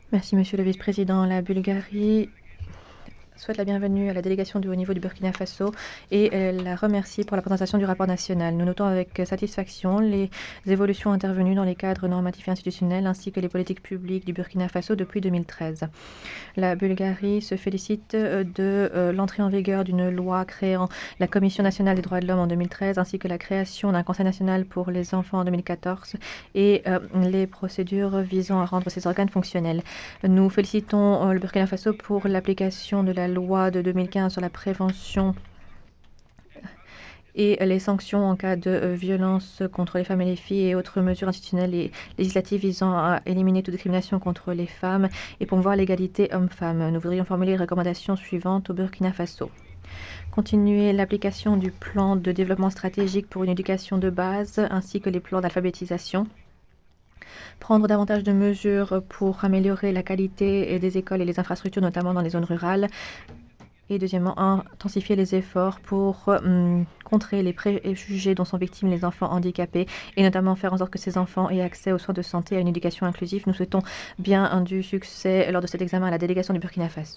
Merci, Monsieur le Vice-président. La Bulgarie souhaite la bienvenue à la délégation du haut niveau du Burkina Faso et la remercie pour la présentation du rapport national. Nous notons avec satisfaction les évolutions intervenues dans les cadres normatifs et institutionnels ainsi que les politiques publiques du Burkina Faso depuis 2013. La Bulgarie se félicite de l'entrée en vigueur d'une loi créant la Commission nationale des droits de l'homme en 2013 ainsi que la création d'un Conseil national pour les enfants en 2014 et les procédures visant à rendre ces organes fonctionnels. Nous félicitons le Burkina Faso pour l'application de la loi de 2015 sur la prévention et les sanctions en cas de violence contre les femmes et les filles et autres mesures institutionnelles et législatives visant à éliminer toute discrimination contre les femmes et promouvoir l'égalité hommes-femmes. Nous voudrions formuler les recommandations suivantes au Burkina Faso. Continuer l'application du plan de développement stratégique pour une éducation de base ainsi que les plans d'alphabétisation. Prendre davantage de mesures pour améliorer la qualité des écoles et les infrastructures, notamment dans les zones rurales. Et deuxièmement, intensifier les efforts pour contrer les préjugés dont sont victimes les enfants handicapés et notamment faire en sorte que ces enfants aient accès aux soins de santé et à une éducation inclusive. Nous souhaitons bien du succès lors de cet examen à la délégation du Burkina Faso.